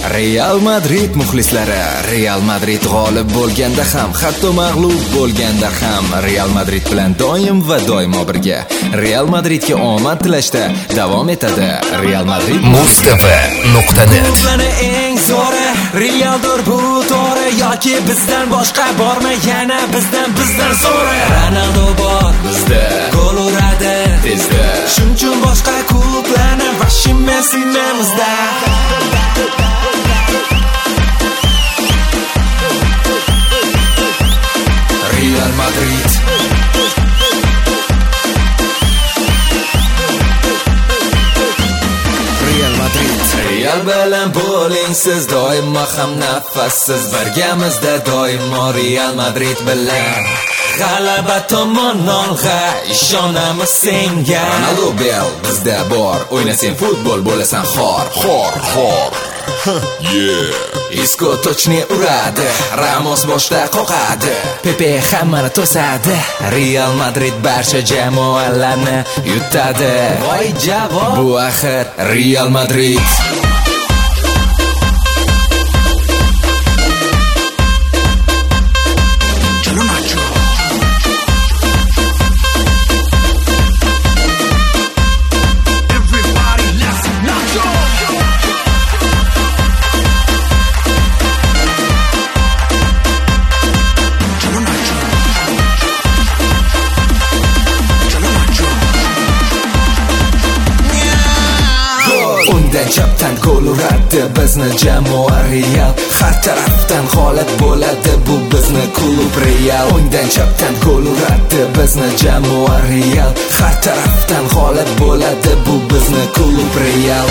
Real Madrid muxlislari, Real Madrid g'olib bo'lganda ham, hatto mag'lub bo'lganda ham Real Madrid bilan doim va doimo birga. Real Madridga omad tilashda davom etadi. Real Madrid Mustafa.net. Klublarni eng zo'ri Realdir bu to'g'ri, yoki bizdan boshqa bormi, yana bizdan zo'ri. Ronaldo bor bizda, gol uradi tezda. Shuning uchun boshqa klublarni vashimmen sinamizda. Real Madrid Real bilan bo'ling siz, doimo ham nafassiz birgamizda, doimo Real Madrid bilan. G'alaba tomon olg'a ishonamiz senga. Ronaldo Bell bizda bor, o'ynasang futbol bo'lasan xor. Isco tochni uradi, Ramos boshda qoqadi, Pepe hammani to'sadi. Real Madrid barcha jamoalarni yutadi. Voy javob, bu axir Real Madrid. Undan chapdan gol uradi bizni jamoa Real, har tarafdan holat bo'ladi bu bizni klub Real. Undan chapdan gol uradi bizni jamoa Real, har tarafdan holat bo'ladi bu bizni klub Real.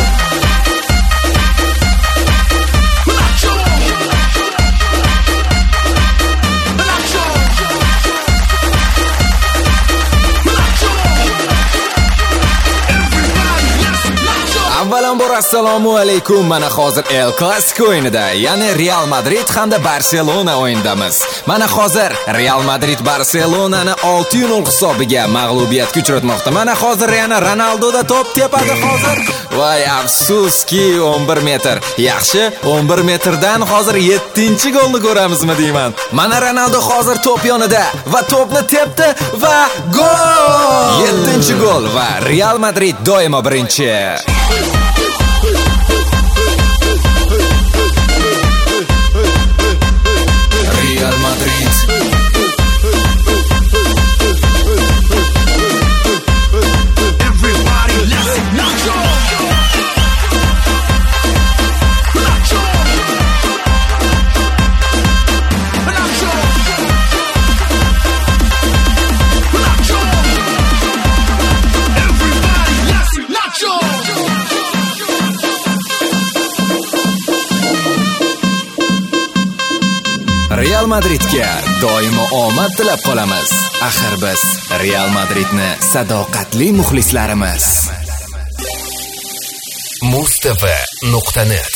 Avvalambor assalomu alaykum. Mana hozir El Clasico o'yinida, ya'ni Real Madrid hamda Barselona o'yindamiz. Mana hozir Real Madrid Barselonani 6-0 hisobiga mag'lubiyatga uchratmoqda. Mana hozir yana Ronaldo da to'p tepadi hozir. Voy afsuski 11 metr. Yaxshi, 11 metrdan hozir 7-golni ko'ramizmi deyman. Mana Ronaldo hozir to'p yonida va to'pni tepdi va gol! 7-gol va Real Madrid doimo birinchi. Real Madrid Real Madridga doimo omad tilab qolamiz. Axir biz Real Madridni sadoqatli muxlislarimiz. Mustafa.net